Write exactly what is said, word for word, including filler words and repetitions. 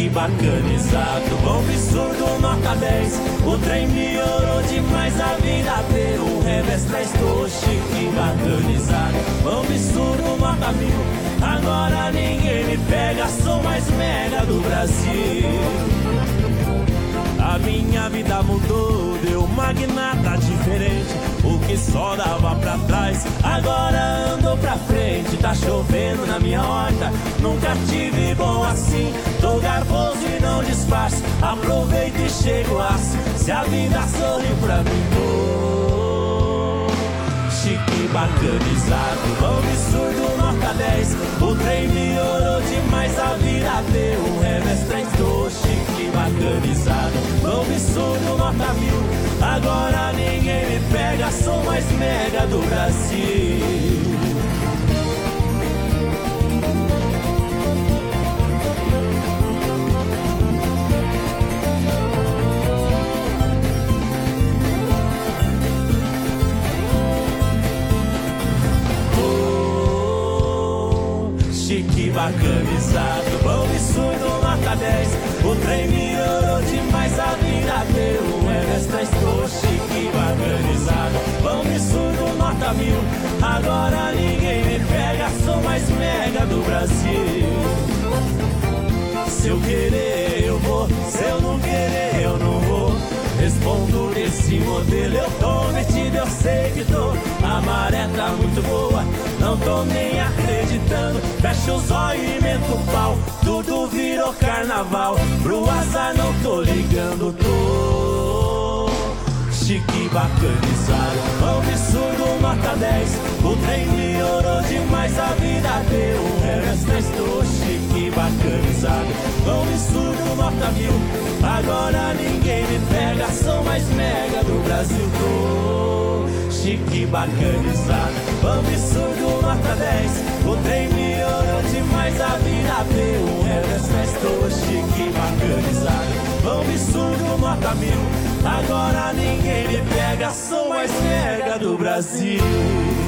chique bacanizado, bom absurdo, nota dez. O trem melhorou demais, a vida deu um revés. Estou chique bacanizado, bom absurdo, nota mil. Agora ninguém me pega, sou mais mega do Brasil. A minha vida mudou, deu magnata diferente. O que só dava pra trás, agora andou pra frente. Tá chovendo na minha horta, nunca tive bom assim. Tô garboso e não disfarço, aproveito e chego aço. Se a vida sorriu pra mim, tô chique bacanizado, bom absurdo, nota dez. O trem melhorou demais, a vida deu um revés. Tô chique bacanizado, bom absurdo, nota mil. Agora ninguém me pega, sou mais mega do Brasil. Chique bacanizado, bom absurdo, nota dez. O trem melhorou demais, a vida deu um revés. Estou chique bacanizado, bom absurdo, nota mil. Agora ninguém me pega, sou mais mega do Brasil. Se eu querer eu vou, se eu não querer eu não vou. Respondo desse modelo, eu tô metido, eu sei que tô. A maré tá muito boa, não tô nem acreditando. Fecha os olhos e meto o pau, tudo virou carnaval. Pro azar não tô ligando, tô chique bacanizado, bom absurdo, nota dez. O trem melhorou demais, a vida deu um revés. Tô chique bacanizado, bom absurdo, nota mil. Agora ninguém me pega, sou mais mega do Brasil. Tô chique bacanizado, bom absurdo, nota dez. O trem melhorou demais, a vida deu um revés. Tô chique bacanizado, bom absurdo, nota mil. Agora ninguém me pega, sou mais mega do Brasil.